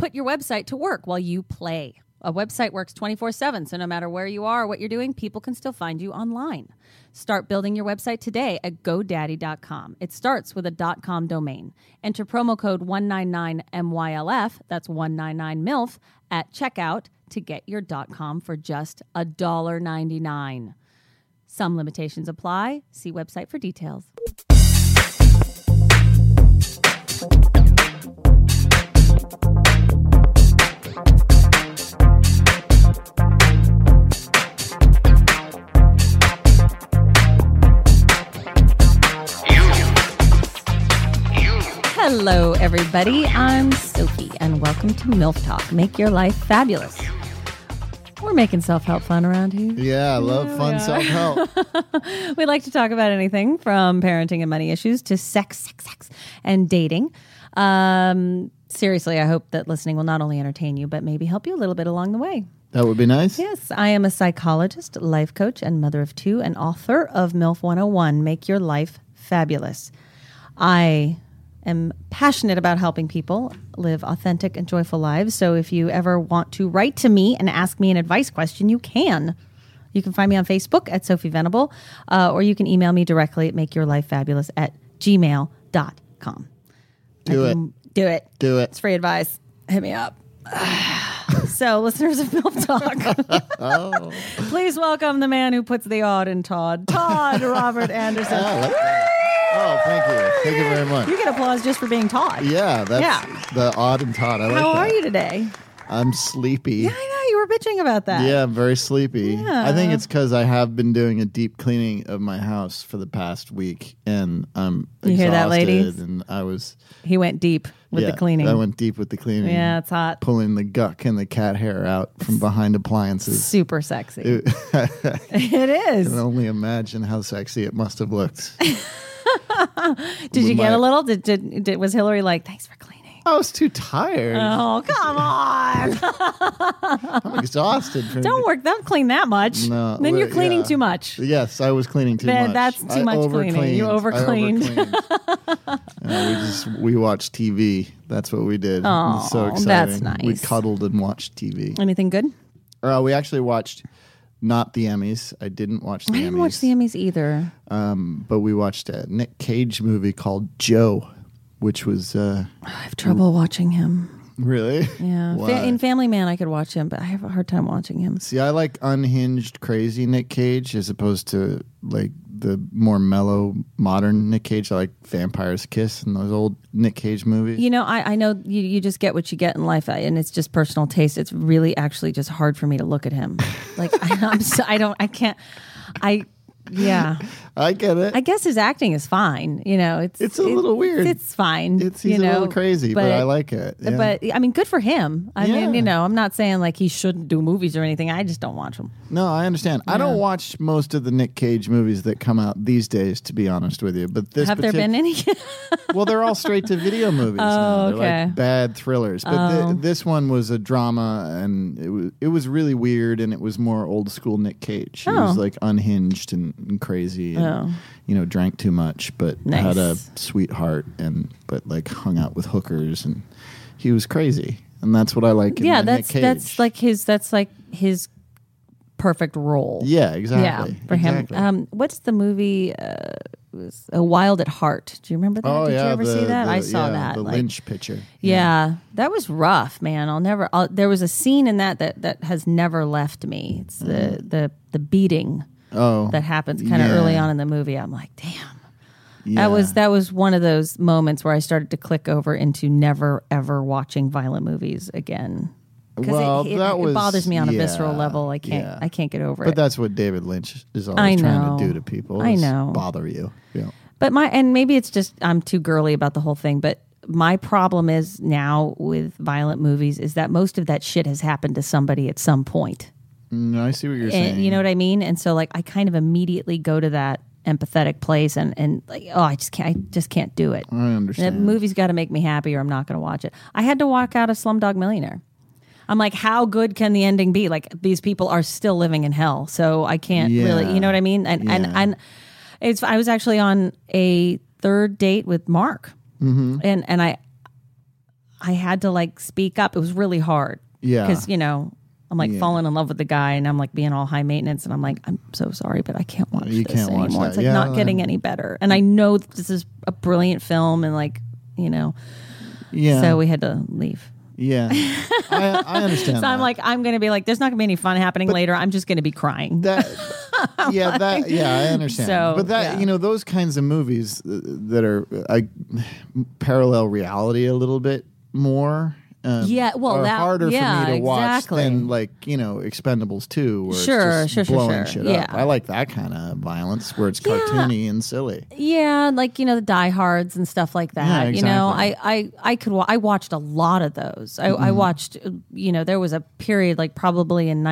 put your website to work while you play. A website works 24/7, so no matter where you are or what you're doing, people can still find you online. Start building your website today at GoDaddy.com. It starts with a .com domain. Enter promo code 199MYLF, that's 199MILF, at checkout to get your .com for just $1.99. Some limitations apply. See website for details. Hello, everybody. I'm Sophie, and welcome to MILF Talk. Make your life fabulous. We're making self-help fun around here. Yeah, I love fun self-help. We like to talk about anything from parenting and money issues to sex, and dating. Seriously, I hope that listening will not only entertain you, but maybe help you a little bit along the way. That would be nice. Yes, I am a psychologist, life coach, and mother of two, and author of MILF 101, Make Your Life Fabulous. I am passionate about helping people live authentic and joyful lives. So if you ever want to write to me and ask me an advice question, you can. You can find me on Facebook at Sophie Venable, or you can email me directly at makeyourlifefabulous@gmail.com. Do it. Do it. It's free advice. Hit me up. So, listeners of MILF Talk, please welcome the man who puts the odd in Todd, Robert Anderson. Thank you. Thank you very much. You get applause just for being Todd. Yeah, that's the odd and Todd. I like that. How are you today? I'm sleepy. Yeah, I know. You were bitching about that. Yeah, I'm very sleepy. Yeah. I think it's because I have been doing a deep cleaning of my house for the past week, and I'm exhausted. You hear that, ladies? And He went deep with the cleaning. I went deep with the cleaning. Yeah, it's hot. Pulling the guck and the cat hair out from behind appliances. Super sexy. It I is. can only imagine how sexy it must have looked. Did you get a little? Was Hillary like, thanks for cleaning? I was too tired. Oh, come on. I'm exhausted. Don't clean that much. No, then you're cleaning too much. Yes, I was cleaning too much. That's too much cleaning. You overcleaned. We watched TV. That's what we did. Oh, it was so exciting. That's nice. We cuddled and watched TV. Anything good? We actually watched not the Emmys. I didn't watch the Emmys. I didn't watch the Emmys either. But we watched a Nick Cage movie called Joe, which was... I have trouble watching him. Really? Yeah. In Family Man, I could watch him, but I have a hard time watching him. See, I like unhinged, crazy Nick Cage as opposed to like the more mellow, modern Nick Cage. I like Vampire's Kiss and those old Nick Cage movies. You know, I know you just get what you get in life, and it's just personal taste. It's really actually just hard for me to look at him. Like Yeah, I get it. I guess his acting is fine. You know, it's a little weird. It's fine. He's a little crazy, but I like it. Yeah. But I mean, good for him. I mean, I'm not saying like he shouldn't do movies or anything. I just don't watch them. No, I understand. Yeah. I don't watch most of the Nick Cage movies that come out these days, to be honest with you. But there been any? Well, they're all straight to video movies. Now. They're okay. like bad thrillers. But this one was a drama, and it was really weird, and it was more old school Nick Cage. He was like unhinged and crazy. And, drank too much, but had a sweetheart, but like hung out with hookers, and he was crazy, and that's what I like. Nick Cage. That's like his perfect role. Yeah, exactly. Yeah, for him. What's the movie? A Wild at Heart. Do you remember that? Oh, Did you ever see that? I saw that. The Lynch picture. Yeah, that was rough, man. There was a scene in that has never left me. It's the beating. That happens kind of early on in the movie. I'm like, damn. Yeah. That was one of those moments where I started to click over into never ever watching violent movies again. Because it bothers me on a visceral level. I can't get over it. But that's what David Lynch is always trying to do to people. I know. Bother you. Yeah. But maybe it's just I'm too girly about the whole thing. But my problem is now with violent movies is that most of that shit has happened to somebody at some point. No, I see what you're saying. You know what I mean? And so like I kind of immediately go to that empathetic place and like, I just can't do it. I understand. The movie's got to make me happy or I'm not going to watch it. I had to walk out of Slumdog Millionaire. I'm like, how good can the ending be? Like these people are still living in hell. So I can't really, you know what I mean? And I was actually on a third date with Mark. Mm-hmm. And I had to like speak up. It was really hard. Yeah. Because, I'm like falling in love with the guy and I'm like being all high maintenance and I'm like, I'm so sorry, but I can't watch this anymore. It's like not getting any better. And I know that this is a brilliant film and like, so we had to leave. Yeah. I understand. So I'm like, I'm going to be like, there's not going to be any fun happening later. I'm just going to be crying. I understand. So, but those kinds of movies that are parallel reality a little bit more. Are harder for me to watch than Expendables 2 where it's just blowing shit up. I like that kind of violence where it's cartoony and silly. Yeah, like the Die Hards and stuff like that. Yeah, exactly. I watched a lot of those. I watched there was a period like probably in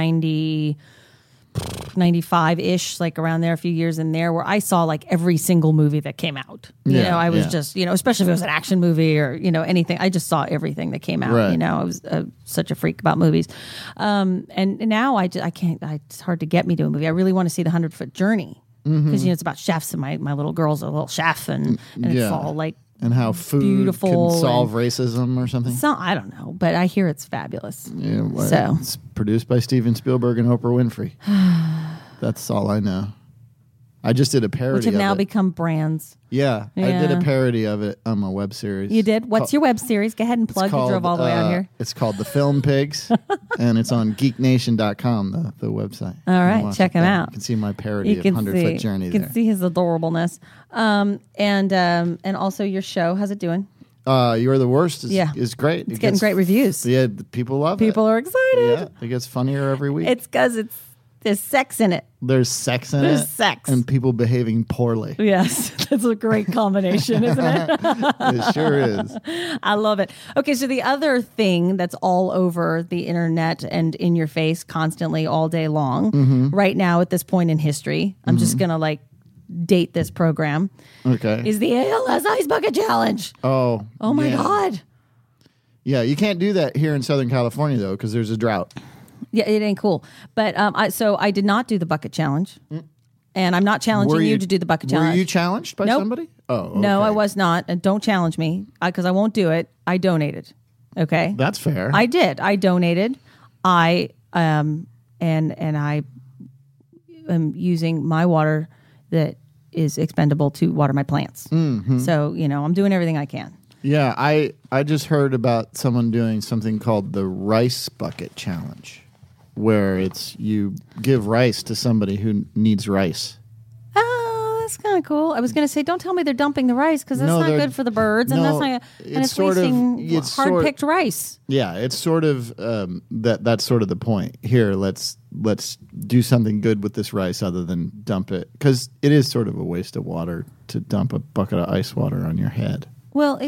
95-ish, like around there, a few years in there, where I saw like every single movie that came out. I was just, especially if it was an action movie or, anything. I just saw everything that came out. Right. I was such a freak about movies. And now I can't, it's hard to get me to a movie. I really want to see the 100-Foot Journey because, it's about chefs and my little girl's a little chef and it's all like, and how food can solve racism or something. So I don't know, but I hear it's fabulous. Yeah, it's produced by Steven Spielberg and Oprah Winfrey. That's all I know. I just did a parody which have now become brands. Yeah, I did a parody of it on my web series. You did? What's your web series? Go ahead and plug. You drove all the way out here. It's called The Film Pigs, and it's on geeknation.com, the website. All right, check him out. You can see my parody of 100-Foot Journey there. You can see his adorableness. And also your show. How's it doing? You're the Worst is great. It's getting great reviews. Yeah, people love it. People are excited. Yeah, it gets funnier every week. It's because there's sex in it. There's sex in it. There's sex. And people behaving poorly. Yes. That's a great combination, isn't it? It sure is. I love it. Okay, so the other thing that's all over the internet and in your face constantly all day long, right now at this point in history, I'm just going to date this program. Okay. Is the ALS Ice Bucket Challenge. Oh my God. Yeah, you can't do that here in Southern California, though, because there's a drought. Yeah, it ain't cool. But I did not do the bucket challenge, and I'm not challenging you to do the bucket challenge. Were you challenged by somebody? Oh, okay. No, I was not. And don't challenge me because I won't do it. I donated. Okay, that's fair. I did. I donated. I and I am using my water that is expendable to water my plants. Mm-hmm. So I'm doing everything I can. Yeah, I just heard about someone doing something called the Rice Bucket Challenge, where you give rice to somebody who needs rice. Oh, that's kind of cool. I was going to say, don't tell me they're dumping the rice because that's not good for the birds, and that's not. And it's wasting hard-picked rice. Yeah, it's sort of that's sort of the point. Here, let's do something good with this rice other than dump it, because it is sort of a waste of water to dump a bucket of ice water on your head. Well,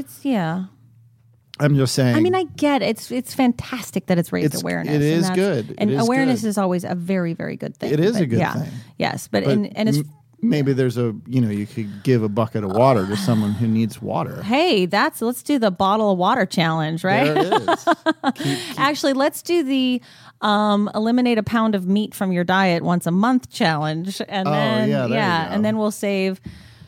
I'm just saying. I mean, I get it. It's fantastic that it's raised awareness. It is good. And awareness is always a very, very good thing. It is a good thing. Yes, but it's maybe there's you could give a bucket of water to someone who needs water. Hey, let's do the bottle of water challenge, right? There it is. Actually, let's do the eliminate a pound of meat from your diet once a month challenge, and and then we'll save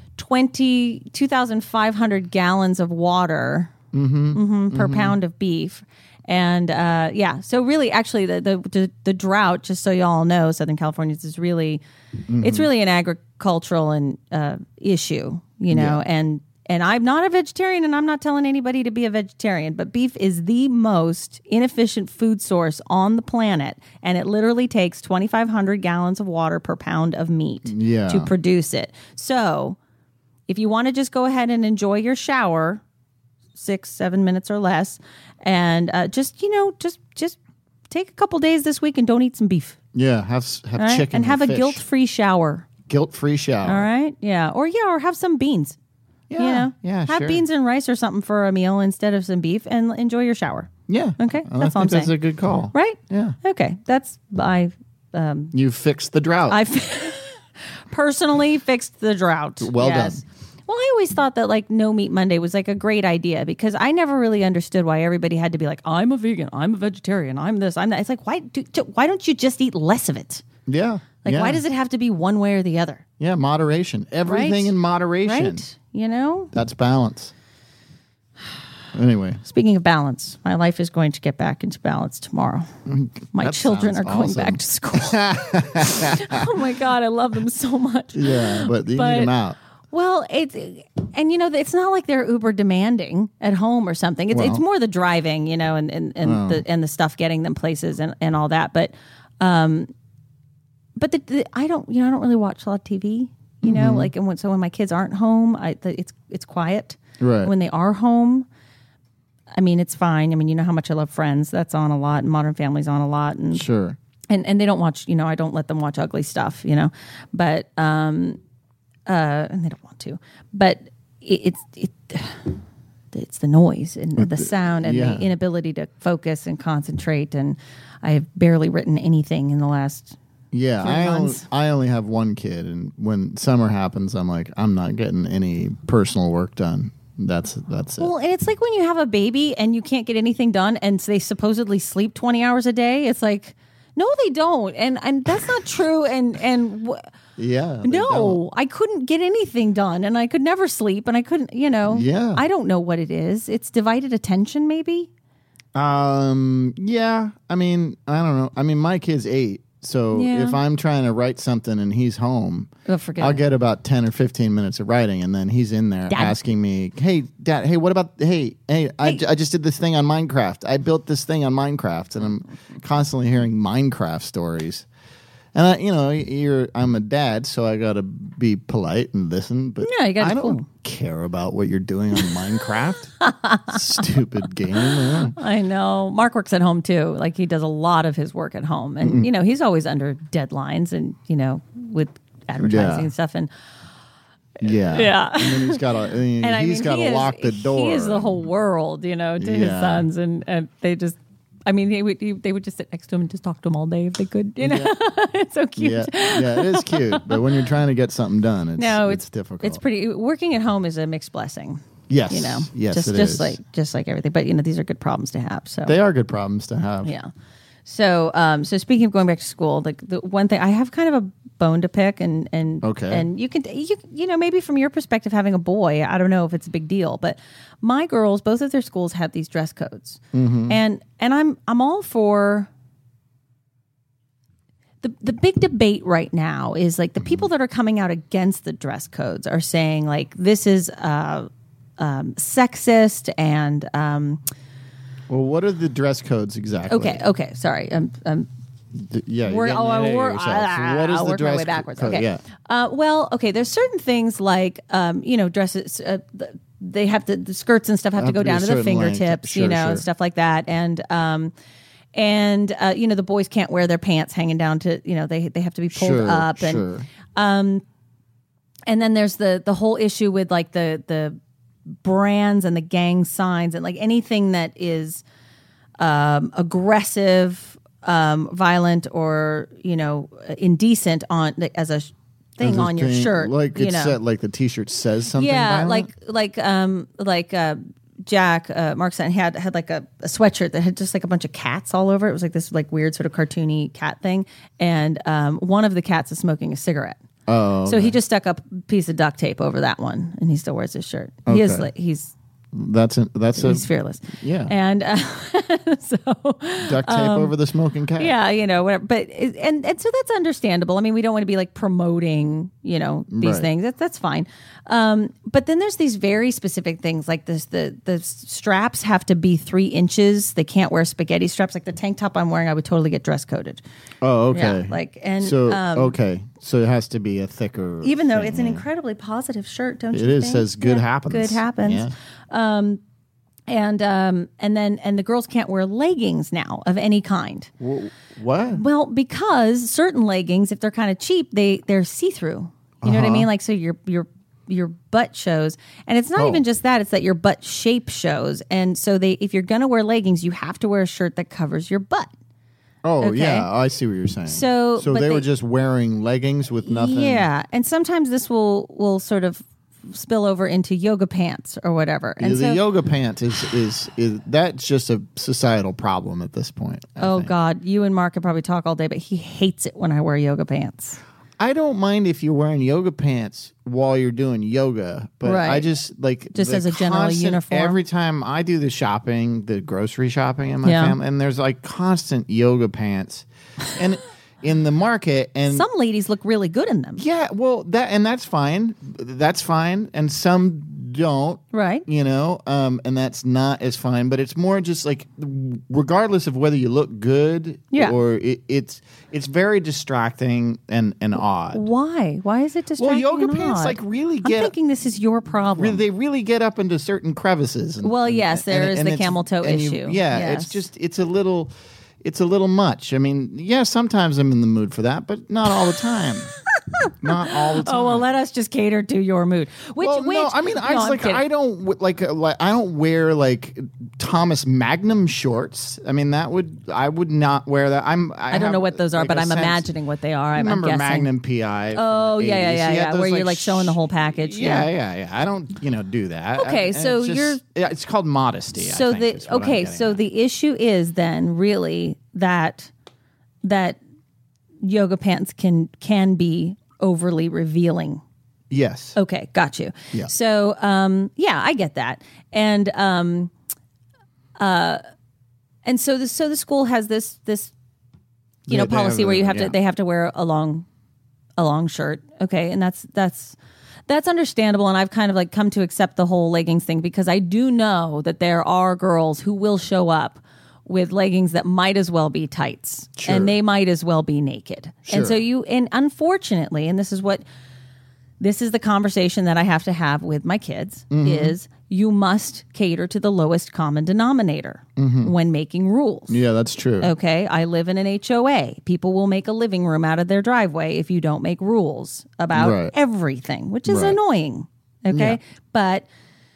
2,500 gallons of water per pound of beef. And so really, actually, the drought, just so you all know, Southern California is really, it's really an agricultural issue, and I'm not a vegetarian, and I'm not telling anybody to be a vegetarian, but beef is the most inefficient food source on the planet, and it literally takes 2,500 gallons of water per pound of meat to produce it. So if you want to just go ahead and enjoy your shower, 6-7 minutes or less, and just take a couple days this week and don't eat some beef. Yeah, have right? chicken and have a guilt-free shower. Guilt-free shower. All right, or have some beans. Have beans and rice or something for a meal instead of some beef, and enjoy your shower. Yeah. Okay, that's all I'm saying. That's a good call. Right? Yeah. Okay, that's you fixed the drought. I personally fixed the drought. Well done. Well, I always thought that No Meat Monday was a great idea because I never really understood why everybody had to be I'm a vegan, I'm a vegetarian, I'm this, I'm that. It's why don't you just eat less of it? Yeah. Why does it have to be one way or the other? Yeah, moderation. Everything in moderation. Right? That's balance. Anyway. Speaking of balance, my life is going to get back into balance tomorrow. My children are going back to school. Oh my God, I love them so much. Yeah, but you need them out. Well, it's not like they're uber demanding at home or something. It's more the driving, and the stuff getting them places and all that. But I don't really watch a lot of TV. So when my kids aren't home, it's quiet. Right. When they are home, I mean, it's fine. I mean, you know how much I love Friends. That's on a lot, and Modern Family's on a lot, and sure. And they don't watch. I don't let them watch ugly stuff. But and they don't want to. But it's the noise and the sound and the inability to focus and concentrate. And I have barely written anything in the last. Yeah, I only have one kid, and when summer happens, I'm like, I'm not getting any personal work done. That's it. Well, and it's like when you have a baby and you can't get anything done, and they supposedly sleep 20 hours a day. It's like, no, they don't, and that's not true. Yeah, no, I couldn't get anything done, and I could never sleep, and I couldn't. Yeah, I don't know what it is. It's divided attention, maybe. Yeah. I mean, I don't know. I mean, my kid's 8. So if I'm trying to write something and he's home, I'll get about 10 or 15 minutes of writing, and then he's in there asking me, "Hey, Dad, hey, what about I just did this thing on Minecraft. I built this thing on Minecraft," and I'm constantly hearing Minecraft stories. And I'm a dad, so I got to be polite and listen. But you got I don't care about what you're doing on Minecraft. Stupid game. Yeah. I know. Mark works at home too. Like, he does a lot of his work at home, and he's always under deadlines, and with advertising and stuff. And yeah. And then he's got to lock the door. He is the whole world, to his sons, and they just. I mean, they would just sit next to him and just talk to him all day if they could. It's so cute. Yeah, it is cute. But when you're trying to get something done, it's difficult. It's pretty. Working at home is a mixed blessing. Yes, yes, it is. Just like everything. But these are good problems to have. So they are good problems to have. Yeah. So speaking of going back to school, the one thing I have kind of a bone to pick, and you can maybe from your perspective, having a boy, I don't know if it's a big deal, but my girls, both of their schools have these dress codes, and I'm all for. The big debate right now is like the people that are coming out against the dress codes are saying like this is sexist and. Well, what are the dress codes exactly? Okay. Sorry. So what is the dress backwards. code? Okay. Yeah. There's certain things like, dresses. They have the skirts and stuff have to go down to the fingertips, sure. Stuff like that, and the boys can't wear their pants hanging down to, they have to be pulled up, and then there's the whole issue with like the brands and the gang signs and like anything that is aggressive, violent, or indecent on as a thing on your shirt, like it's set, like the t-shirt says something. Yeah, violent? like Jack, Mark's son had like a sweatshirt that had just like a bunch of cats all over it. It was like this like weird sort of cartoony cat thing, and one of the cats is smoking a cigarette. Oh, okay. So he just stuck a piece of duct tape over that one, and he still wears his shirt. Okay. He's fearless. Yeah, and so duct tape over the smoking cat. Yeah, whatever. But and so that's understandable. I mean, we don't want to be like promoting, these things. That's fine. But then there's these very specific things like this. The straps have to be 3 inches. They can't wear spaghetti straps. Like the tank top I'm wearing, I would totally get dress coded. Oh, okay. Yeah, okay. So it has to be a thicker. Even though it's an incredibly positive shirt, don't you think? It is. Says good happens. Good happens. Yeah. And the girls can't wear leggings now of any kind. What? Well, because certain leggings, if they're kind of cheap, they're see-through. You know what I mean? Like, so your butt shows, and it's not even just that; it's that your butt shape shows. And so if you're gonna wear leggings, you have to wear a shirt that covers your butt. Oh, okay. Yeah, I see what you're saying. So they were just wearing leggings with nothing. Yeah, and sometimes this will sort of spill over into yoga pants or whatever. And the yoga pant is that's just a societal problem at this point. I think. God, you and Mark could probably talk all day, but he hates it when I wear yoga pants. I don't mind if you're wearing yoga pants while you're doing yoga, but I just like just as a general uniform. Every time I do the grocery shopping in my family, and there's like constant yoga pants, and in the market, and some ladies look really good in them. Yeah, well, that's fine. That's fine, and some don't. Right. And that's not as fine. But it's more just like, regardless of whether you look good, or it's very distracting and odd. Why? Why is it distracting? Well, yoga pants like really get. I'm thinking this is your problem. They really get up into certain crevices. Yes, there is the camel toe issue. It's a little. It's a little much. I mean, sometimes I'm in the mood for that, but not all the time. Not all the time. Oh, well, let us just cater to your mood. I don't wear like Thomas Magnum shorts. I mean, I would not wear that. I don't know what those are, but I'm imagining what they are. I'm guessing. Magnum PI. Oh, yeah. Where you're like showing the whole package. Yeah. I don't, do that. Okay, so it's called modesty. So the issue is then really that yoga pants can be overly revealing. Yes. Okay, got you. Yeah. So I get that. And so the school has this policy where they have to wear a long shirt. Okay, and that's understandable, and I've kind of like come to accept the whole leggings thing because I do know that there are girls who will show up with leggings that might as well be tights, and they might as well be naked. Sure. And so unfortunately, and this is the conversation that I have to have with my kids, is you must cater to the lowest common denominator when making rules. Yeah, that's true. Okay, I live in an HOA. People will make a living room out of their driveway if you don't make rules about everything, which is annoying. Okay, but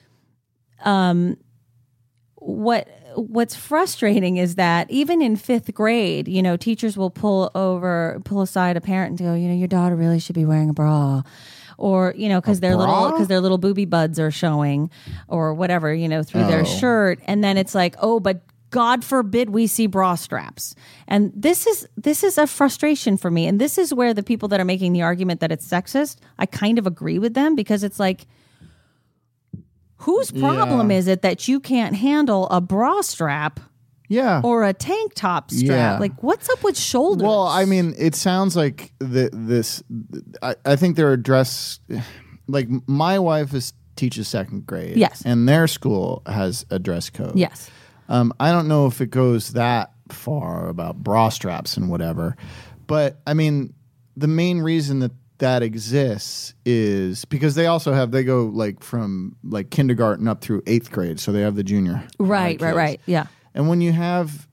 what's frustrating is that even in 5th grade, teachers will pull aside a parent and go, your daughter really should be wearing a bra. Or, because their little booby buds are showing or whatever, through their shirt. And then it's like, but God forbid we see bra straps. And this is a frustration for me. And this is where the people that are making the argument that it's sexist, I kind of agree with them, because it's like, whose problem is it that you can't handle a bra strap? Yeah. Or a tank top strap? Yeah. Like, what's up with shoulders? Well, I mean, it sounds like I think there are like my wife teaches 2nd grade. Yes. And their school has a dress code. Yes. I don't know if it goes that far about bra straps and whatever. But, I mean, the main reason that exists is because they go like from like kindergarten up through 8th grade, so they have the junior right, yeah. And when you have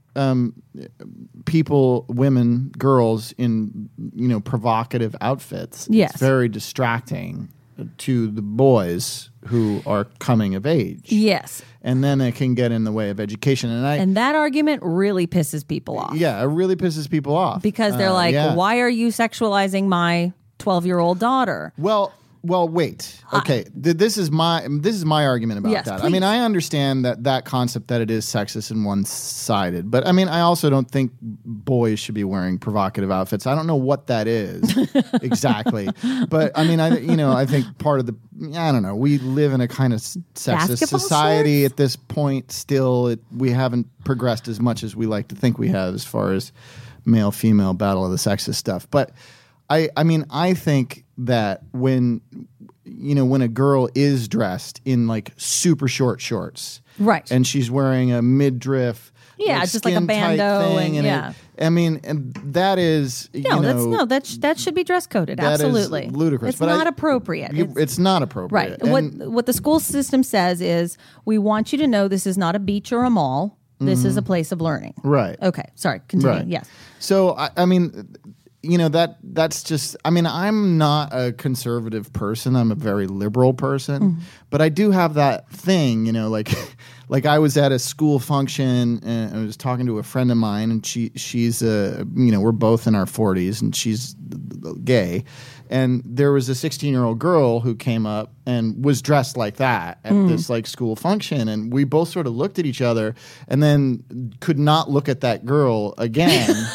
women, girls in provocative outfits, it's very distracting to the boys who are coming of age. Yes. And then it can get in the way of education. And that argument really pisses people off. Yeah, it really pisses people off. Because they're like, why are you sexualizing my 12-year-old daughter? Well, wait. Okay, this is my argument about that. Please. I mean, I understand that concept that it is sexist and one-sided, but I mean, I also don't think boys should be wearing provocative outfits. I don't know what that is exactly, but I mean, I think part of I don't know. We live in a kind of sexist society shirts? At this point. Still, we haven't progressed as much as we like to think we have as far as male-female battle of the sexist stuff, but. I think that when a girl is dressed in like super short shorts, right, and she's wearing a midriff, just like a bandeau, and that is that should be dress coded. Absolutely, ludicrous. It's not appropriate. It's not appropriate. Right. What the school system says is, we want you to know this is not a beach or a mall. This is a place of learning. Right. Okay. Sorry. Continue. Right. Yes. So I mean. That's just, I mean, I'm not a conservative person. I'm a very liberal person, but I do have that thing, like I was at a school function and I was talking to a friend of mine, and she's we're both in our 40s, and she's gay. And there was a 16-year-old girl who came up and was dressed like that at this like school function. And we both sort of looked at each other and then could not look at that girl again.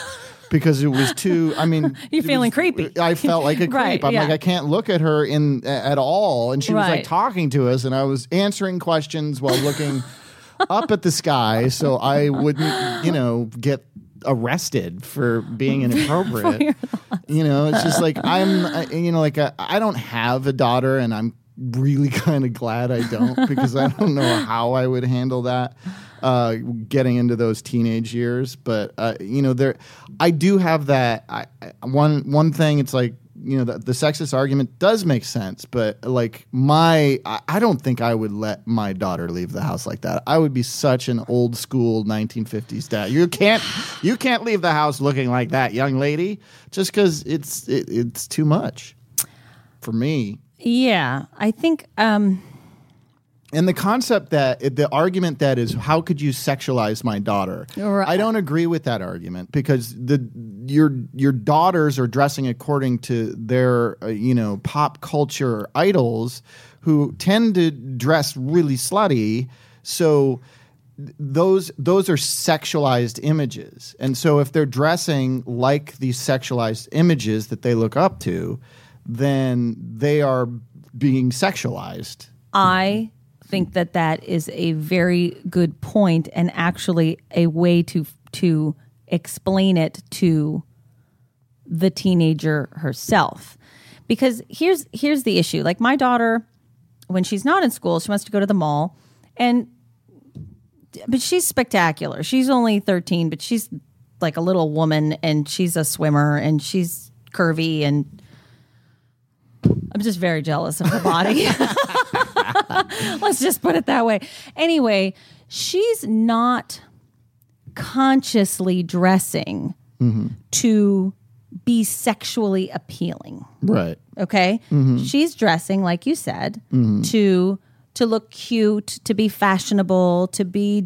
because it was too. I mean, you're feeling creepy. I felt like a creep. Right, I'm like, I can't look at her at all, and she was like talking to us, and I was answering questions while looking up at the sky, so I wouldn't, get arrested for being inappropriate. It's just like I don't have a daughter, and I'm really kind of glad I don't, because I don't know how I would handle that getting into those teenage years. But I do have that. One thing, it's like, the sexist argument does make sense, but like I don't think I would let my daughter leave the house like that. I would be such an old school 1950s dad. You can't leave the house looking like that, young lady, just because it's too much for me. Yeah, I think. And the concept the argument that is, how could you sexualize my daughter? Right. I don't agree with that argument, because your daughters are dressing according to their pop culture idols, who tend to dress really slutty. So those are sexualized images, and so if they're dressing like these sexualized images that they look up to, then they are being sexualized. I think that is a very good point, and actually a way to explain it to the teenager herself. Because here's the issue. Like, my daughter, when she's not in school, she wants to go to the mall, but she's spectacular. She's only 13, but she's like a little woman, and she's a swimmer, and she's curvy, and I'm just very jealous of her body. Let's just put it that way. Anyway, she's not consciously dressing to be sexually appealing. Right. Okay? Mm-hmm. She's dressing, like you said, to look cute, to be fashionable, to be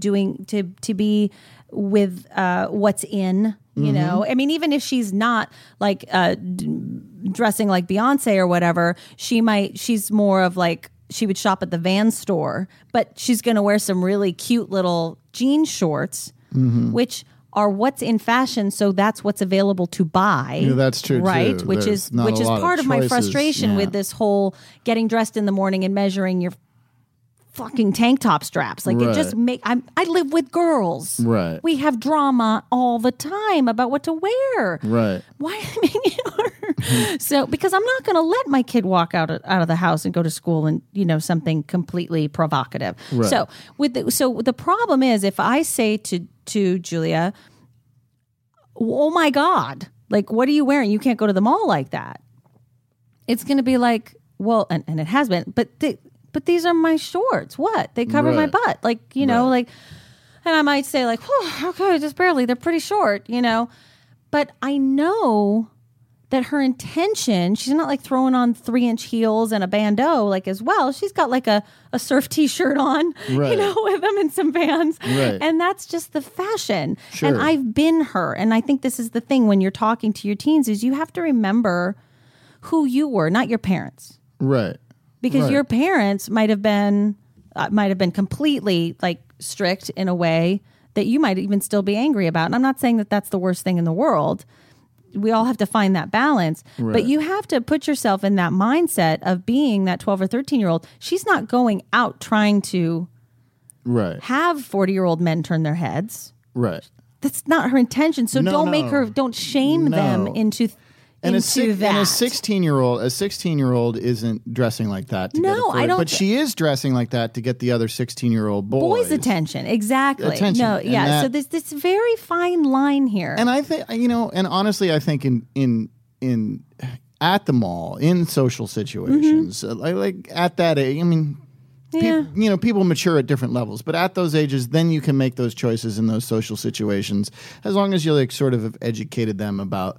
with what's in. I mean, even if she's not like dressing like Beyonce or whatever, she's more of like, she would shop at the Vans store, but she's going to wear some really cute little jean shorts, which are what's in fashion. So that's what's available to buy. Yeah, that's true, right? Too. Which is part of my frustration with this whole getting dressed in the morning and measuring your fucking tank top straps. Like, it just I live with girls. Right. We have drama all the time about what to wear. Right. Why am I making it harder? So, because I'm not going to let my kid walk out of the house and go to school and, something completely provocative. Right. So, the problem is, if I say to Julia, oh my God, like, what are you wearing? You can't go to the mall like that. It's going to be like, well, and it has been, but these are my shorts. What? They cover my butt. Like, like, and I might say like, okay, just barely. They're pretty short, But I know that her intention, she's not like throwing on 3-inch heels and a bandeau like as well. She's got like a surf t-shirt on, with them and some Vans. Right. And that's just the fashion. Sure. And I've been her. And I think this is the thing when you're talking to your teens, is you have to remember who you were, not your parents. Right. Because your parents might have been completely like strict in a way that you might even still be angry about. And I'm not saying that that's the worst thing in the world. We all have to find that balance. Right. But you have to put yourself in that mindset of being that 12 or 13-year-old. She's not going out trying to have 40-year-old men turn their heads. Right. That's not her intention. So don't shame them into And a 16-year-old isn't dressing like that. I don't. But she is dressing like that to get the other 16-year-old boys' attention. Exactly. Attention. So there's this very fine line here. And I think, and honestly, I think in at the mall, in social situations, like at that age, I mean, people mature at different levels, but at those ages, then you can make those choices in those social situations, as long as you like sort of have educated them about,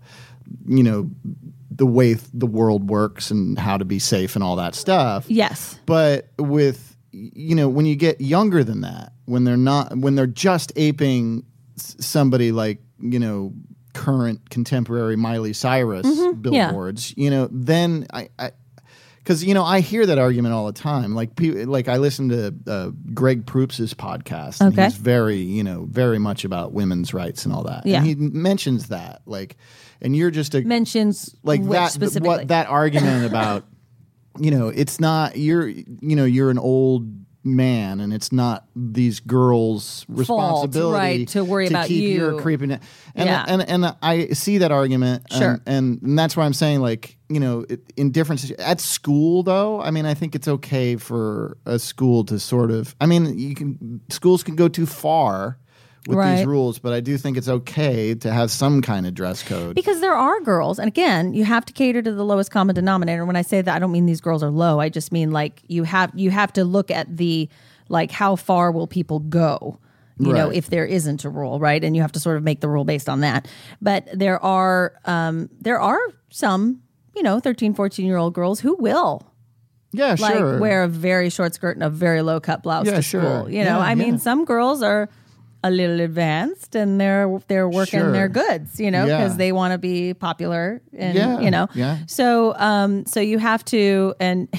the way the world works and how to be safe and all that stuff. Yes. But with, when you get younger than that, when they're just aping somebody like, current contemporary Miley Cyrus billboards, then because I hear that argument all the time. Like I listen to Greg Proops' podcast. And he's very very much about women's rights and all that. Yeah. And he mentions that and you're just mentions like that specifically. What that argument about it's not you're an old man and it's not these girls' responsibility to worry about keep you. your creeping and I see that argument. Sure. And that's why I'm saying in different at school though, I mean I think it's okay for a school to sort of schools can go too far with these rules, but I do think it's okay to have some kind of dress code. Because there are girls, and again, you have to cater to the lowest common denominator. When I say that, I don't mean these girls are low. I just mean you have to look at the how far will people go, if there isn't a rule, right? And you have to sort of make the rule based on that. But there are some 13, 14-year-old girls who will. Yeah, sure. Wear a very short skirt and a very low cut blouse to school. I mean, some girls are a little advanced and they're working their goods, because they want to be popular and so you have to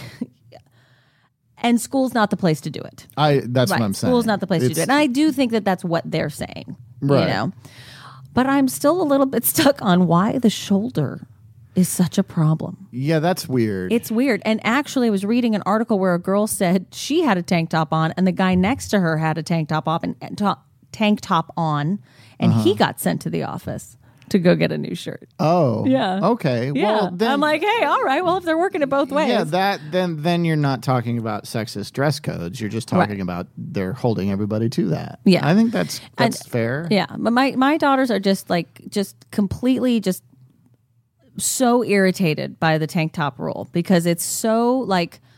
and school's not the place to do it. That's what I'm saying. School's not the place to do it. And I do think that that's what they're saying, But I'm still a little bit stuck on why the shoulder is such a problem. Yeah, that's weird. It's weird. And actually, I was reading an article where a girl said she had a tank top on and the guy next to her had a tank top on, and he got sent to the office to go get a new shirt. Oh, yeah, okay. Yeah. Well, then, I'm like, hey, all right. Well, if they're working it both ways, yeah. Then you're not talking about sexist dress codes. You're just talking about they're holding everybody to that. Yeah, I think that's fair. Yeah, but my daughters are just completely so irritated by the tank top rule because it's so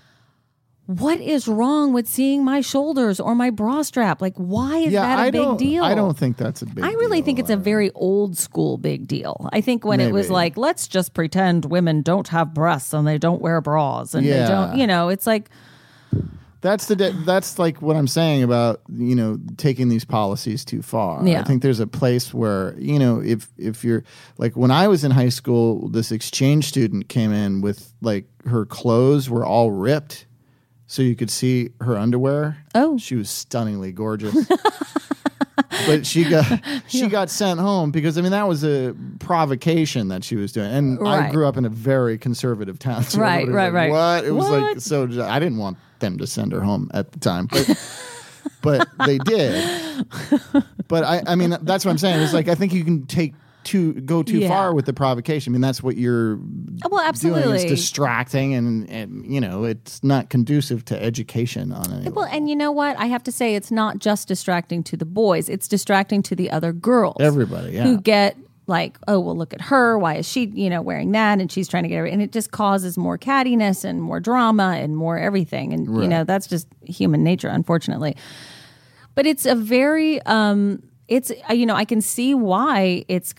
what is wrong with seeing my shoulders or my bra strap? Why is that a big deal? I don't think that's a big deal. I really think it's a very old school big deal. I think when it was let's just pretend women don't have breasts and they don't wear bras and they don't, it's like. That's what I'm saying about, taking these policies too far. Yeah. I think there's a place where, if you're when I was in high school, this exchange student came in with her clothes were all ripped. So you could see her underwear. Oh. She was stunningly gorgeous. But she got sent home because that was a provocation that she was doing. And I grew up in a very conservative town. So right. What? It was so I didn't want them to send her home at the time. But they did. But I mean that's what I'm saying. It's I think you can go too far with the provocation. That's what you're absolutely doing. It's distracting and it's not conducive to education on any level. And you know what? I have to say it's not just distracting to the boys. It's distracting to the other girls. Everybody, who get oh, well, look at her. Why is she, wearing that? And she's trying to get her. And it just causes more cattiness and more drama and more everything. And, that's just human nature, unfortunately. But it's a very... it's, I can see why it's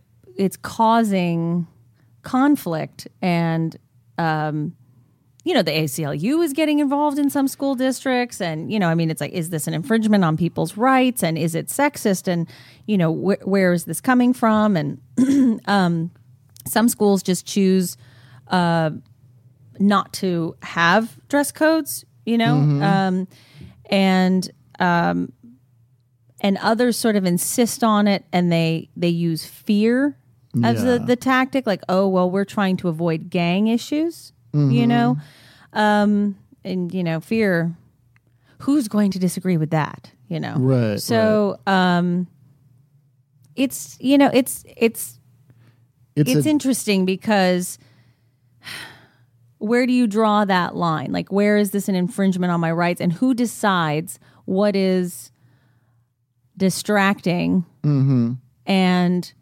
causing conflict and, the ACLU is getting involved in some school districts and, it's is this an infringement on people's rights and is it sexist and, where is this coming from? And some schools just choose not to have dress codes, and others sort of insist on it and they use fear as the tactic, we're trying to avoid gang issues, and, fear, who's going to disagree with that, Right. So it's interesting because where do you draw that line? Where is this an infringement on my rights and who decides what is distracting? And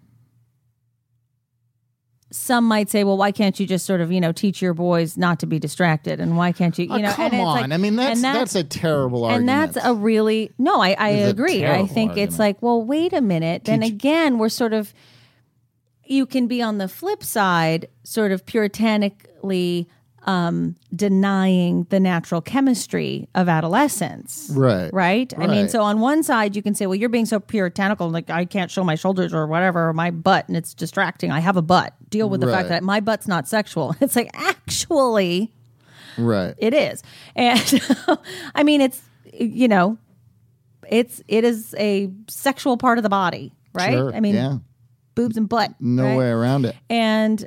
some might say, well, why can't you just sort of, teach your boys not to be distracted? And why can't you, come on. That's a terrible argument. And that's a really, I agree. I think argument. It's well, wait a minute. Then again, we're sort of, you can be on the flip side, sort of puritanically denying the natural chemistry of adolescence. Right? I mean, so on one side you can say, well, you're being so puritanical, I can't show my shoulders or whatever, or my butt, and it's distracting. I have a butt. Deal with the fact that my butt's not sexual. It's actually, Right. It is. And I mean, it's, you know, it is a sexual part of the body, right? Sure. I mean, yeah. boobs and butt. No right? way around it. And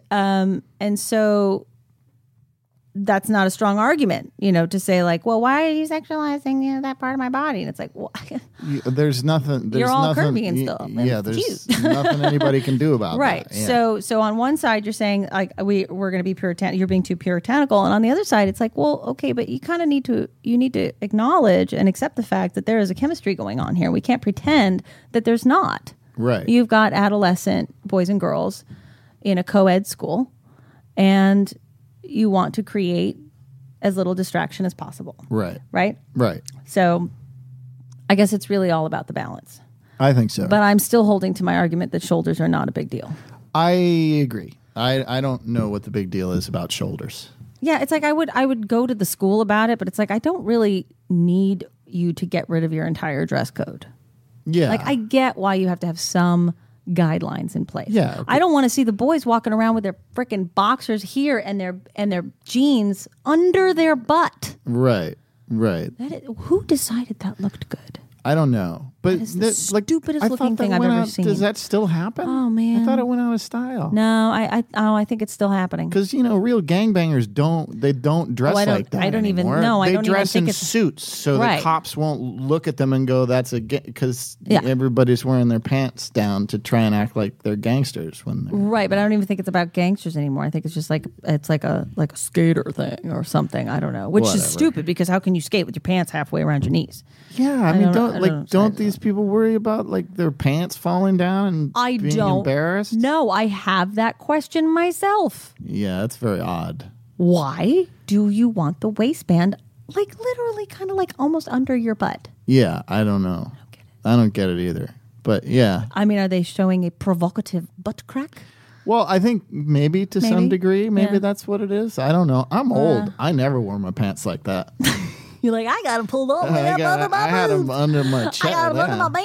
so that's not a strong argument, you know, to say like, well, why are you sexualizing, you know, that part of my body? And it's like, well, there's nothing. There's you're all nothing, curvy and stuff. Yeah, there's nothing anybody can do about right. that. Yeah. So on one side, you're saying like we're going to be puritanical. You're being too puritanical, and on the other side, it's like, well, okay, but you kind of need to acknowledge and accept the fact that there is a chemistry going on here. We can't pretend that there's not. Right. You've got adolescent boys and girls in a co-ed school, and you want to create as little distraction as possible. Right. Right? Right. So I guess it's really all about the balance. I think so. But I'm still holding to my argument that shoulders are not a big deal. I agree. I don't know what the big deal is about shoulders. Yeah, it's like I would go to the school about it, but it's like I don't really need you to get rid of your entire dress code. Yeah. Like I get why you have to have some guidelines in place. Yeah, okay. I don't want to see the boys walking around with their freaking boxers here and their jeans under their butt. Right. Right. Who decided that looked good? I don't know, but That is the stupidest looking thing I've ever seen. Does that still happen? Oh man, I thought it went out of style. No, I think it's still happening. Because real gangbangers don't dress like that. I don't anymore. even know. They I don't even dress think in it's suits, so right. the cops won't look at them and go, "That's a," because Yeah. everybody's wearing their pants down to try and act like they're gangsters when they're Right, but I don't even think it's about gangsters anymore. I think it's just like a skater thing or something. I don't know, which Whatever. is stupid because how can you skate with your pants halfway around your knees? Yeah, I mean, don't these people worry about like their pants falling down and being embarrassed? No, I have that question myself. Yeah, that's very odd. Why do you want the waistband like literally kind of like almost under your butt? Yeah, I don't know. I don't get it either. But yeah. I mean, are they showing a provocative butt crack? Well, I think maybe to some degree, maybe Yeah. that's what it is. I don't know. I'm old. I never wore my pants like that. You're like, I got them pulled all the way up under my I had boobs. them under my chest. I got them under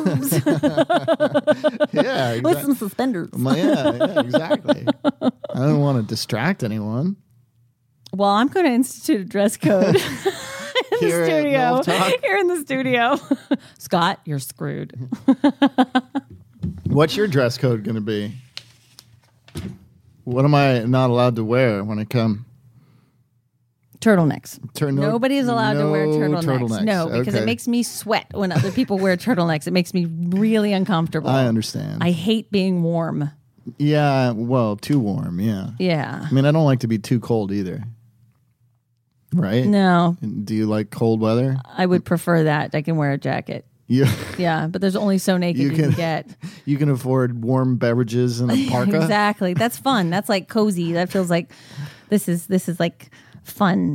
my man boobs. Yeah, exactly. With some suspenders. Yeah, exactly. I don't want to distract anyone. Well, I'm going to institute a dress code in Here the at studio. Milf Talk? Here in the studio. Scott, you're screwed. What's your dress code going to be? What am I not allowed to wear when I come? Turtlenecks. Nobody is allowed to wear turtlenecks. No, because it makes me sweat when other people wear turtlenecks. It makes me really uncomfortable. I understand. I hate being warm. Yeah, well, too warm, yeah. Yeah. I mean, I don't like to be too cold either. Right? No. Do you like cold weather? I would prefer that. I can wear a jacket. Yeah. Yeah, but there's only so naked you can get. You can afford warm beverages and a parka. Exactly. That's fun. That's like cozy. That feels like this is like fun.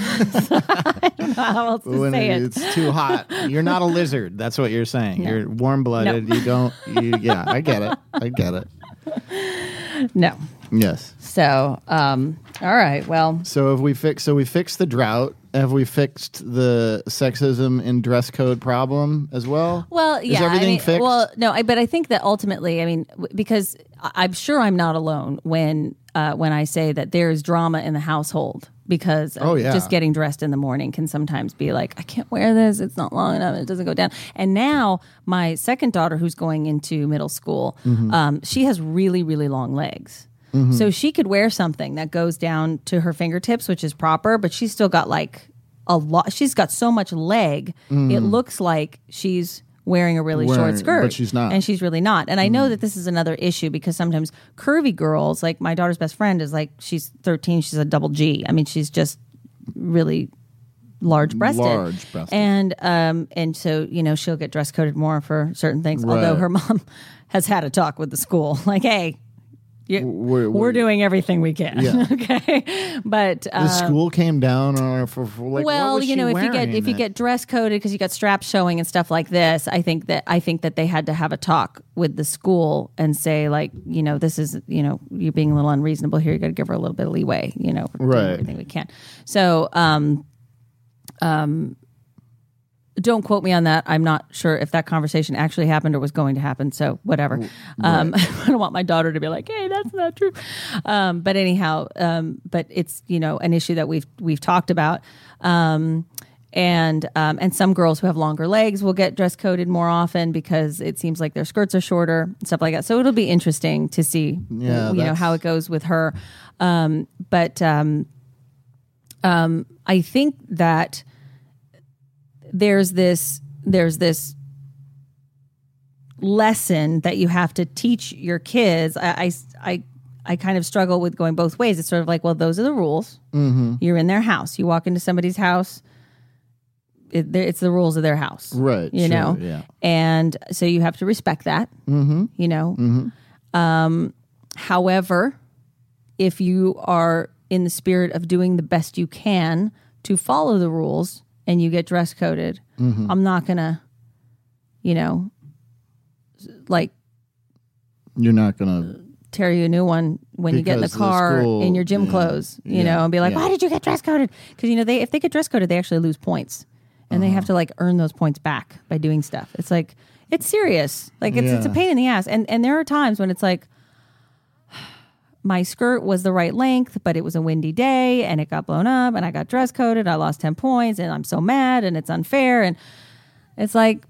I don't know how else to say it. It's too hot. You're not a lizard. That's what you're saying. No. You're warm-blooded. No. Yeah, I get it. I get it. No. Yes. So, all right. Well, So we fixed the drought. Have we fixed the sexism in dress code problem as well? Well, yeah. Is everything fixed? Well, no, but I think that ultimately, I mean, because I'm sure I'm not alone when I say that there is drama in the household because just getting dressed in the morning can sometimes be like, I can't wear this. It's not long enough. It doesn't go down. And now my second daughter, who's going into middle school, she has really, really long legs. Mm-hmm. So she could wear something that goes down to her fingertips, which is proper, but she's still got like a lot. She's got so much leg. It looks like she's wearing a really short skirt. But she's not. And she's really not. And I know that this is another issue because sometimes curvy girls, like my daughter's best friend is like, she's 13, she's a double G. I mean, she's just really large-breasted. And so, she'll get dress coded more for certain things. Right. Although her mom has had a talk with the school. Like, hey, we're doing everything we can. Yeah. Okay. But the school came down on her for like, well, what was she if you get dress coded because you got straps showing and stuff like this, I think that they had to have a talk with the school and say like, this is, you're being a little unreasonable here. You got to give her a little bit of leeway, we're doing everything we can. So, don't quote me on that. I'm not sure if that conversation actually happened or was going to happen. So whatever. Right. I don't want my daughter to be like, hey, that That's not true. But anyhow, but it's, an issue that we've talked about. And some girls who have longer legs will get dress coded more often because it seems like their skirts are shorter and stuff like that. So it'll be interesting to see, how it goes with her. But I think that there's this lesson that you have to teach your kids. I kind of struggle with going both ways. It's sort of like, well, those are the rules. Mm-hmm. You're in their house. You walk into somebody's house. It's the rules of their house. Right. You know? Yeah. And so you have to respect that. Mm-hmm. Mm-hmm. However, if you are in the spirit of doing the best you can to follow the rules and you get dress coded, mm-hmm. I'm not going to, you're not going to tear you a new one when you get in the car in your gym clothes, and be like, why did you get dress coded? Because, if they get dress coded, they actually lose points. And they have to earn those points back by doing stuff. It's like, it's serious. It's a pain in the ass. And there are times when it's like, my skirt was the right length, but it was a windy day and it got blown up and I got dress coded. I lost 10 points and I'm so mad and it's unfair. And it's like,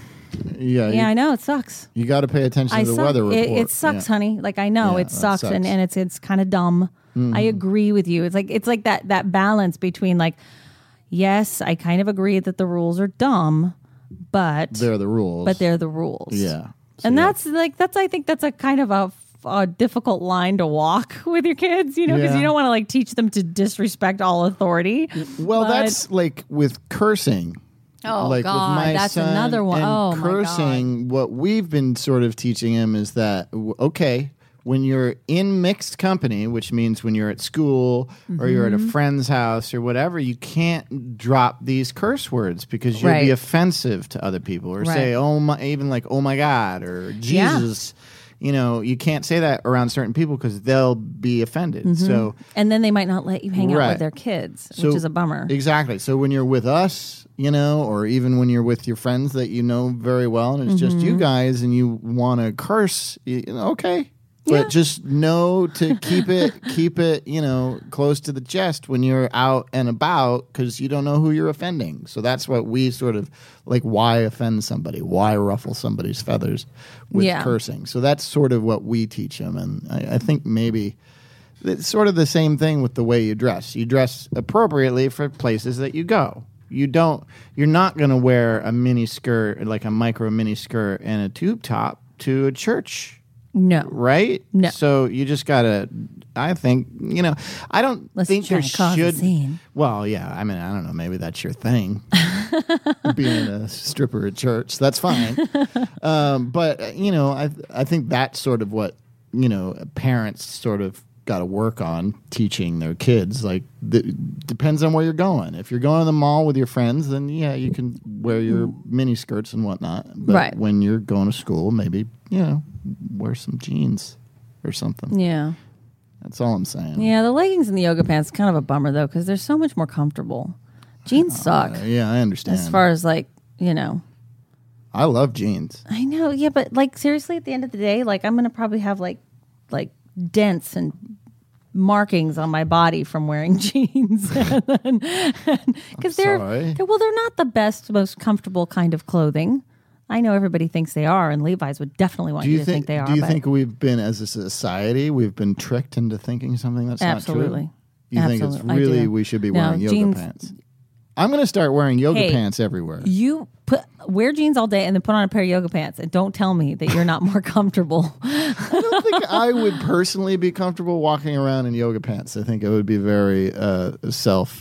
I know it sucks. You got to pay attention to the weather report. It sucks, honey. I know it sucks. And it's kind of dumb. Mm-hmm. I agree with you. It's like that balance between yes, I kind of agree that the rules are dumb, but they're the rules. But they're the rules. Yeah. So and I think that's a kind of a difficult line to walk with your kids, because you don't want to teach them to disrespect all authority. Well, that's with cursing. Oh, God, with my that's son another one. And cursing, what we've been sort of teaching him is that, okay, when you're in mixed company, which means when you're at school mm-hmm. or you're at a friend's house or whatever, you can't drop these curse words because you'll be offensive to other people or say, oh my, even oh my God, or Jesus. Yeah. You can't say that around certain people because they'll be offended. Mm-hmm. So, and then they might not let you hang out with their kids, which is a bummer. Exactly. So when you're with us, or even when you're with your friends that you know very well, and it's mm-hmm. just you guys, and you want to curse, okay. But just know to keep it, close to the chest when you're out and about because you don't know who you're offending. So that's what we sort of why offend somebody? Why ruffle somebody's feathers with cursing? So that's sort of what we teach them. And I think maybe it's sort of the same thing with the way you dress. You dress appropriately for places that you go. You're not going to wear a mini skirt, a micro mini skirt and a tube top to a church. No. Right? No. So you just got to, I think, I don't think there should. Well, yeah. I mean, I don't know. Maybe that's your thing. Being a stripper at church. That's fine. But, I think that's sort of what, parents sort of got to work on teaching their kids. Depends on where you're going. If you're going to the mall with your friends, then, you can wear your mini skirts and whatnot. But when you're going to school, maybe, wear some jeans or something. Yeah. That's all I'm saying. Yeah, the leggings and the yoga pants kind of a bummer, though, because they're so much more comfortable. Jeans suck. Yeah, I understand. As far as, I love jeans. I know, yeah, but, seriously, at the end of the day, I'm going to probably have, dents and markings on my body from wearing jeans. Because they're not the best, most comfortable kind of clothing. I know everybody thinks they are, and Levi's would definitely want you to think they are. Do you think we've been, as a society, we've been tricked into thinking something that's not true? Absolutely. You think it's really we should be wearing yoga pants? I'm going to start wearing yoga pants everywhere. You wear jeans all day and then put on a pair of yoga pants, and don't tell me that you're not more comfortable. I don't think I would personally be comfortable walking around in yoga pants. I think it would be very I would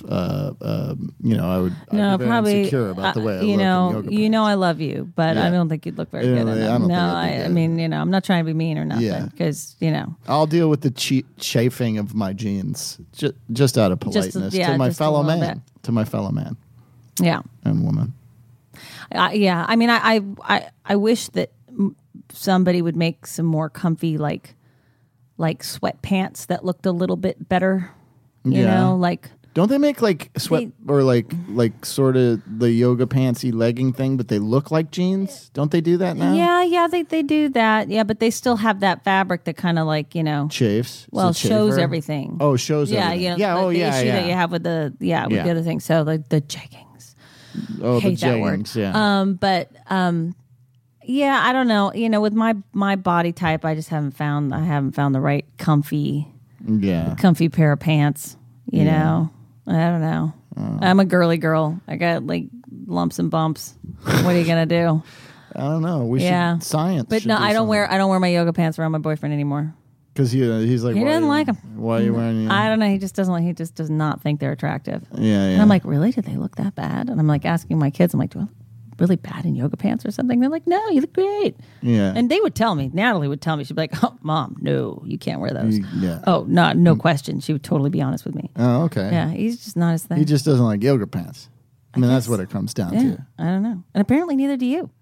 be very insecure about the way I look in yoga pants. I love you, but I don't think you'd look very good in them. I mean, I'm not trying to be mean or nothing because, I'll deal with the chafing of my jeans just out of politeness to my fellow man. To my fellow man. Yeah. And woman. Yeah. I mean, I wish that somebody would make some more comfy, sweatpants that looked a little bit better. You know, Don't they make like sweat or like sort of the yoga pantsy legging thing, but they look like jeans? Don't they do that now? Yeah, they do that. Yeah, but they still have that fabric that kind of like, chafes. Well, shows everything. Oh, shows everything. Yeah, the issue that you have with the other thing. So the jeggings. Oh, hate the jeggings, that word. Yeah. I don't know. With my body type, I just haven't found the right comfy pair of pants. You know. I don't know. I'm a girly girl. I got like lumps and bumps. What are you gonna do? I don't know. We should science. But no, I don't wear my yoga pants around my boyfriend anymore. Because he's like, he doesn't like them. Why are you wearing them? I don't know. He just doesn't like. He just does not think they're attractive. Yeah. And I'm like, really? Did they look that bad? And I'm like asking my kids. I'm like, do I look really bad in yoga pants or something? They're like, no, you look great. Yeah. And they would tell me. Natalie would tell me. She'd be like, oh, Mom, no, you can't wear those. Yeah. Oh, no question. She would totally be honest with me. Oh, okay. Yeah, he's just not his thing. He just doesn't like yoga pants. I mean, that's what it comes down to. I don't know. And apparently neither do you.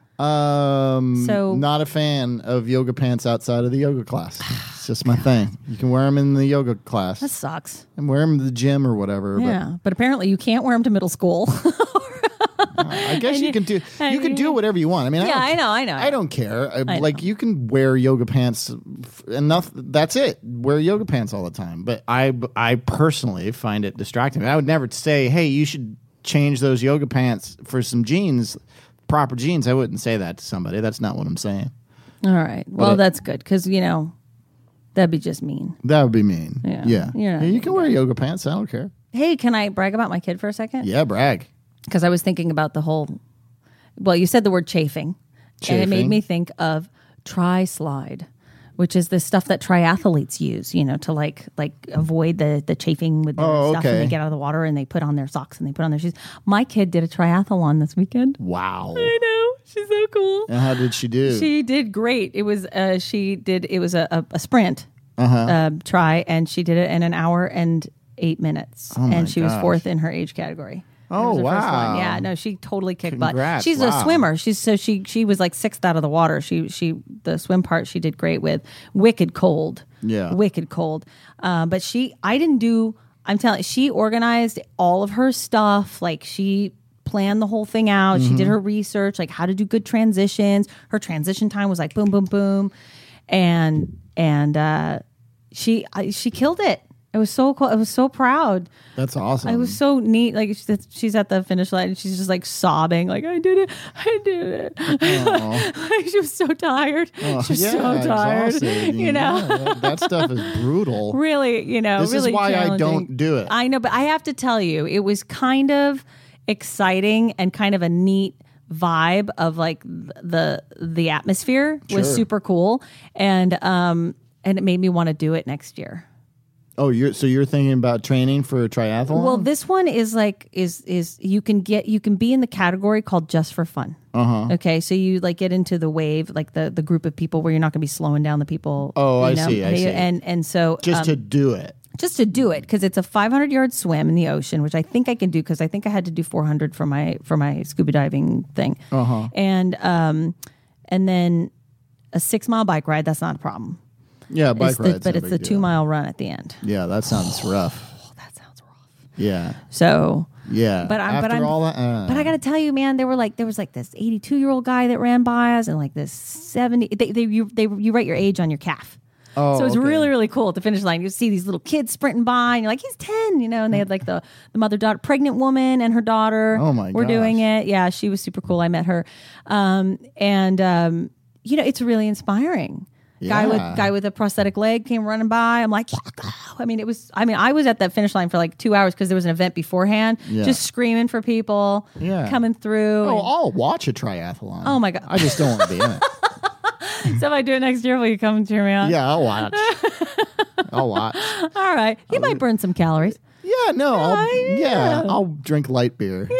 So not a fan of yoga pants outside of the yoga class. It's just my thing. You can wear them in the yoga class. That sucks. And wear them to the gym or whatever. Yeah, but apparently you can't wear them to middle school. I guess you can do. You can do whatever you want. I mean, I know. I don't care. Like you can wear yoga pants enough. That's it. Wear yoga pants all the time. But I personally find it distracting. I would never say, hey, you should change those yoga pants for some jeans. Proper jeans. I wouldn't say that to somebody. That's not what I'm saying. All right. Well, that's good because that'd be just mean. That would be mean. Yeah. You can wear yoga pants. I don't care. Hey, can I brag about my kid for a second? Yeah, brag. Because I was thinking about the whole. Well, you said the word chafing, and it made me think of tri-slide, which is the stuff that triathletes use, to like avoid the chafing with their stuff when they get out of the water and they put on their socks and they put on their shoes. My kid did a triathlon this weekend. Wow. I know. She's so cool. And how did she do? She did great. It was a sprint try, and she did it in an hour and 8 minutes. And she was fourth in her age category. Oh, wow. First one. Yeah, no, she totally kicked butt. She's a swimmer. She was like sixth out of the water. The swim part she did great with. Wicked cold. Yeah. Wicked cold. But I'm telling you, she organized all of her stuff. Like she planned the whole thing out. She did her research, like how to do good transitions. Her transition time was like boom, boom, boom. And she killed it. It was so cool. I was so proud. That's awesome. It was so neat. Like she's at the finish line and she's just like sobbing, like I did it. She was so tired. She was so tired. Exhausted. That stuff is brutal. Really, This really is why I challenging. don't do it. I know, but I have to tell you, it was kind of exciting and kind of a neat vibe of like the atmosphere was super cool, and it made me want to do it next year. Oh, you're thinking about training for a triathlon? Well, this one is like you can be in the category called just for fun. Okay, so you like get into the wave, like the group of people where you're not going to be slowing down the people. Oh, I see. And so just to do it. Just to do it, because it's a 500-yard swim in the ocean, which I think I can do because I think I had to do 400 for my scuba diving thing. And then a 6-mile bike ride. That's not a problem. Yeah, bike ride. But it's the 2-mile run at the end. Yeah, that sounds rough. Oh, that sounds rough. Yeah. So. Yeah. But I got to tell you, man, there was like this 82-year-old guy that ran by us, and like this 70. You write your age on your calf. Oh, so it's really, really cool at the finish line. You see these little kids sprinting by, and you're like, he's 10, and they had like the mother-daughter, pregnant woman and her daughter. Oh my were doing it. Yeah, she was super cool. I met her, it's really inspiring. Yeah. Guy with a prosthetic leg came running by. I'm like, yeah, go. I was at that finish line for like 2 hours because there was an event beforehand, just screaming for people coming through. Oh, I'll watch a triathlon. Oh my God. I just don't want to be in it. So if I do it next year, will you come and cheer me on? Yeah, I'll watch. All right. You might burn some calories. Yeah, no. I'll drink light beer.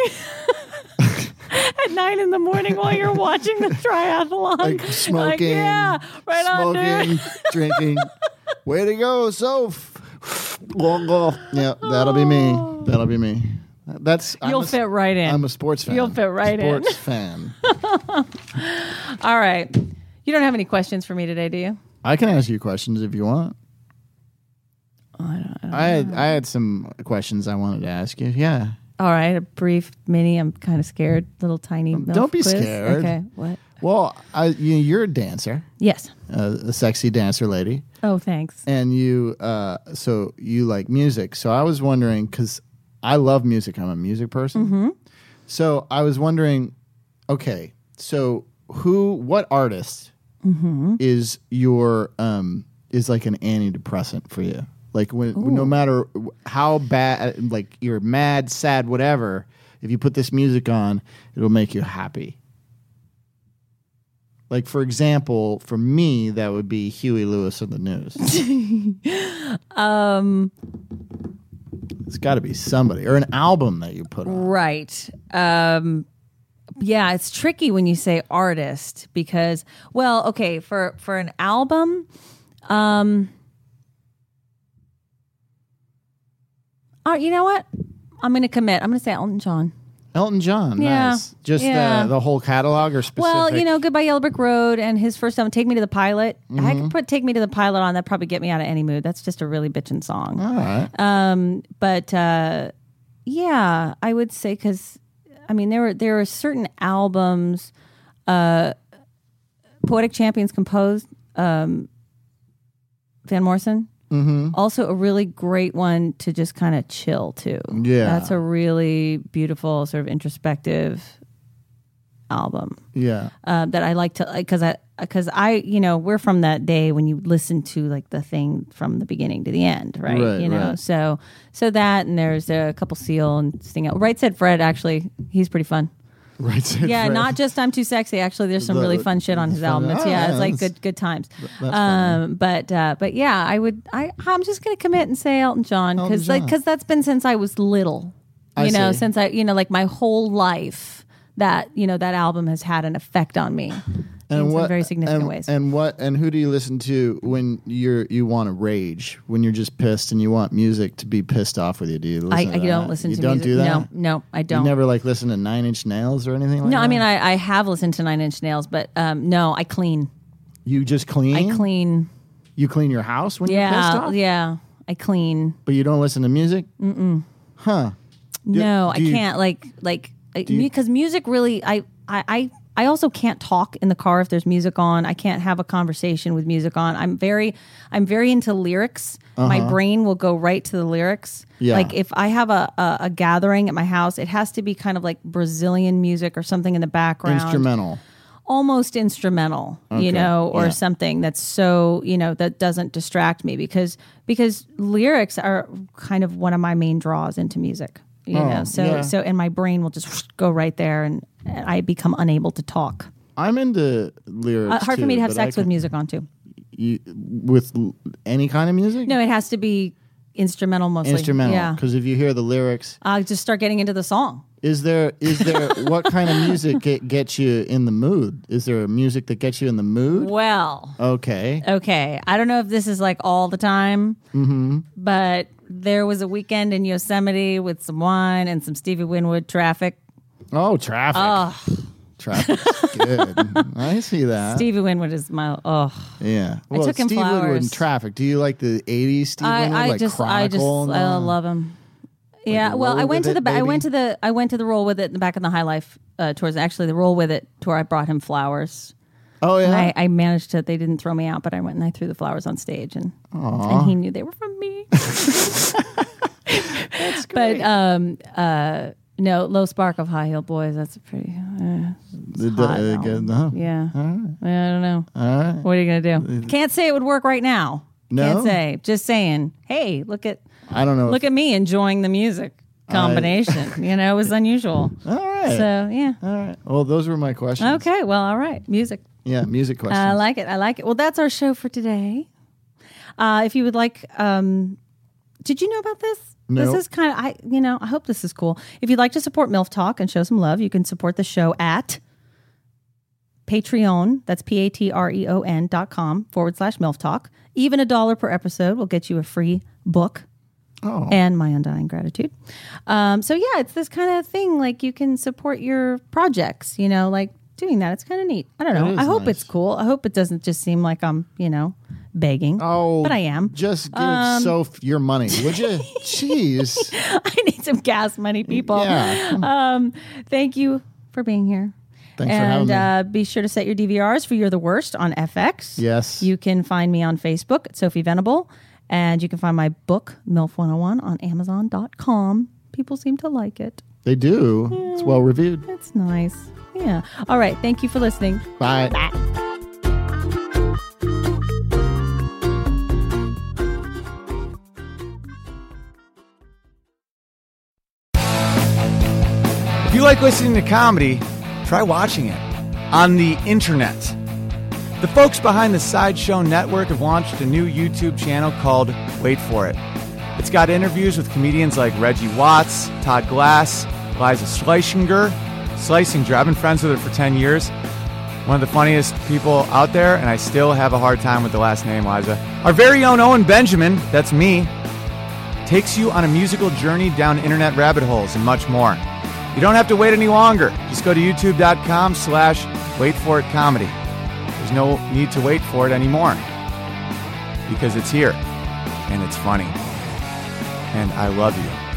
At 9 in the morning while you're watching the triathlon. Like smoking. Right on there. Drinking. Way to go, Soph. Yeah, that'll be me. You'll fit right in. I'm a sports fan. You'll fit right in. Sports fan. All right. You don't have any questions for me today, do you? I can ask you questions if you want. I had some questions I wanted to ask you. Yeah. All right, a brief mini. I'm kind of scared. Little tiny. Don't be quiz. scared. Okay, what? Well, you're a dancer. Yes. A sexy dancer lady. Oh, thanks. And so you like music. So I was wondering, because I love music. I'm a music person. Mm-hmm. So I was wondering, okay, so what artist is your is like an antidepressant for you? Like no matter how bad, like you're mad, sad, whatever, if you put this music on, it'll make you happy. Like, for example, for me, that would be Huey Lewis and the News. It's got to be somebody or an album that you put on. Right. Yeah, it's tricky when you say artist because, well, okay, for an album, you know what? I'm going to commit. I'm going to say Elton John. Elton John, yeah. Nice. Just the whole catalog or specific? Well, Goodbye Yellow Brick Road and his first album, Take Me to the Pilot. I could put Take Me to the Pilot on. That'd probably get me out of any mood. That's just a really bitchin' song. All right. But yeah, I would say because, I mean, there are certain albums Poetic Champions composed, Van Morrison. Mm-hmm. Also a really great one to just kind of chill to. Yeah. That's a really beautiful sort of introspective album. Yeah. That I like to, because I, we're from that day when you listen to like the thing from the beginning to the end, right? Right. So that, and there's a couple Seal and Sting out. Right Said Fred, actually, he's pretty fun. Right Said yeah, Fred. Not just I'm Too Sexy. Actually, there's some really fun shit on his album. It's like good times. But yeah, I'm just gonna commit and say Elton John because that's been since I was little. Since I like my whole life that that album has had an effect on me. In some very significant ways. And who do you listen to when you want to rage, when you're just pissed and you want music to be pissed off with you? Do you listen to that? don't listen to music. You don't do that? No, I don't. You never listen to Nine Inch Nails or anything like that? No, I mean I have listened to Nine Inch Nails, but no, I clean. You just clean? I clean. You clean your house when you're pissed off? Yeah, I clean. But you don't listen to music? Mm-mm. Huh. No, I can't because music really I also can't talk in the car if there's music on. I can't have a conversation with music on. I'm very into lyrics. My brain will go right to the lyrics. Yeah. Like if I have a gathering at my house, it has to be kind of like Brazilian music or something in the background. Instrumental. Almost instrumental, or something that's so, that doesn't distract me because lyrics are kind of one of my main draws into music. So and my brain will just go right there and I become unable to talk. I'm into lyrics. Hard for me to have sex with music on too. With any kind of music? No, it has to be instrumental mostly. Instrumental, yeah. Because if you hear the lyrics, I just start getting into the song. Is there what kind of music gets you in the mood? Is there music that gets you in the mood? Well, okay. I don't know if this is like all the time, but there was a weekend in Yosemite with some wine and some Stevie Winwood. Traffic. Oh, Traffic. Oh. Traffic's good. I see that. Stevie Winwood is my yeah. Well, I took him Stevie flowers. Winwood and Traffic. Do you like the '80s Stevie Winwood, I love him. Yeah. Well, I went to the Roll With It in the back of the High Life tours. Actually, the Roll With It tour. I brought him flowers. Oh yeah. And I managed to. They didn't throw me out, but I went and I threw the flowers on stage, and he knew they were from me. That's great. But no, Low Spark of High Heel Boys. That's a pretty hot album. Yeah. All right. I don't know. All right. What are you gonna do? Can't say it would work right now. No. Can't say. Just saying. Hey, look at. I don't know. Look at me enjoying the music combination. It was unusual. All right. So yeah. All right. Well, those were my questions. Okay. Well, all right. Music. Yeah, music questions. I like it. Well, that's our show for today. If you would like, did you know about this? No. This is kind of, I hope this is cool. If you'd like to support MILF Talk and show some love, you can support the show at Patreon. That's patreon.com/MILF Talk. Even $1 per episode will get you a free book. Oh. And my undying gratitude. So yeah, it's this kind of thing. Like you can support your projects, like doing that. It's kind of neat. I don't know. I hope it's cool. I hope it doesn't just seem like I'm, begging. Oh, but I am. Just give Soph your money, would you? Jeez. I need some gas money, people. Yeah. Thank you for being here. Thanks for having me. And be sure to set your DVRs for You're the Worst on FX. Yes. You can find me on Facebook at Sophie Venable. And you can find my book, MILF 101, on Amazon.com. People seem to like it. They do. Yeah. It's well reviewed. It's nice. Yeah. All right. Thank you for listening. Bye. Bye. If you like listening to comedy, try watching it on the internet. The folks behind the Sideshow Network have launched a new YouTube channel called Wait For It. It's got interviews with comedians like Reggie Watts, Todd Glass, Liza Schlesinger. I've been friends with her for 10 years. One of the funniest people out there, and I still have a hard time with the last name, Liza. Our very own Owen Benjamin, that's me, takes you on a musical journey down internet rabbit holes and much more. You don't have to wait any longer. Just go to youtube.com/waitforitcomedy. There's no need to wait for it anymore because it's here and it's funny. And I love you.